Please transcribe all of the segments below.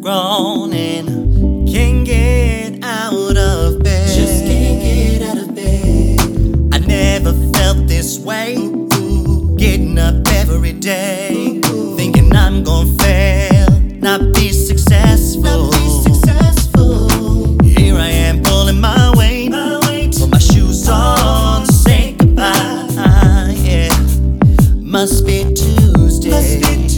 groaning, can't get out of bed. Just can't get out of bed. I never felt this way. Getting up every day, thinking I'm gonna fail, not be successful. Here I am pulling my weight, put my shoes on, say goodbye. Yeah, must be Tuesday.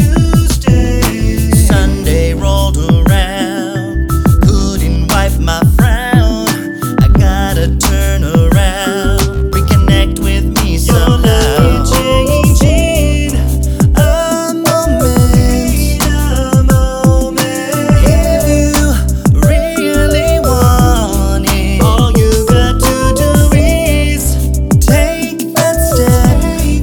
Sunday rolled around, couldn't wipe my frown. I gotta turn around, reconnect with me somehow. Changing a moment. If you really want it, all you got to do is take that step.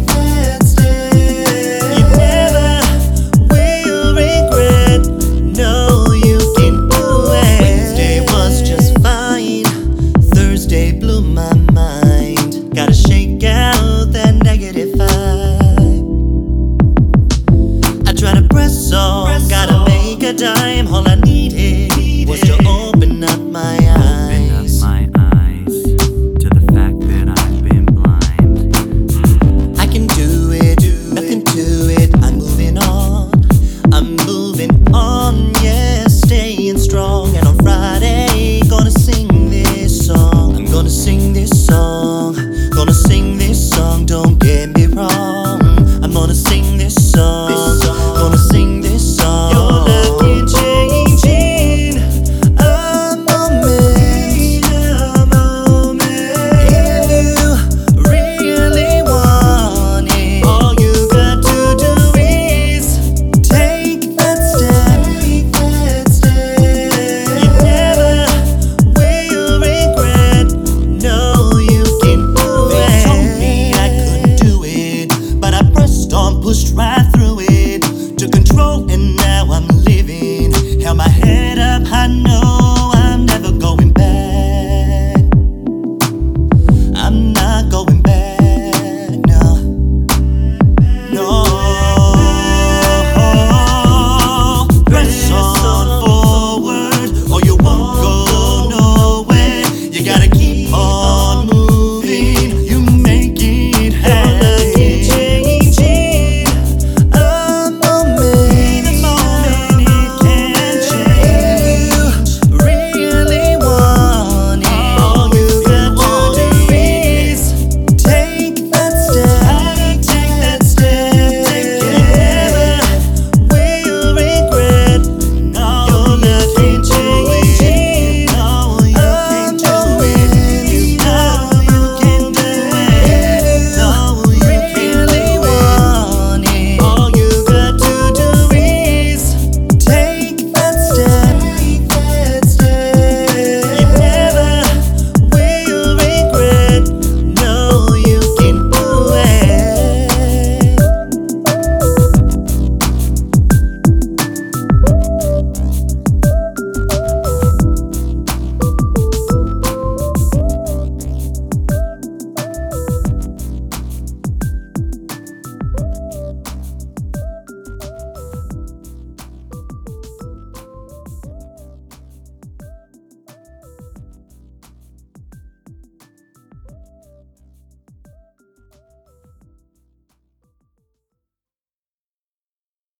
You never will regret. No, you can do it. Wednesday was just fine. Thursday blew my mind. Gotta shake out that negative vibe. I try to press on, gotta make a dime. All I need is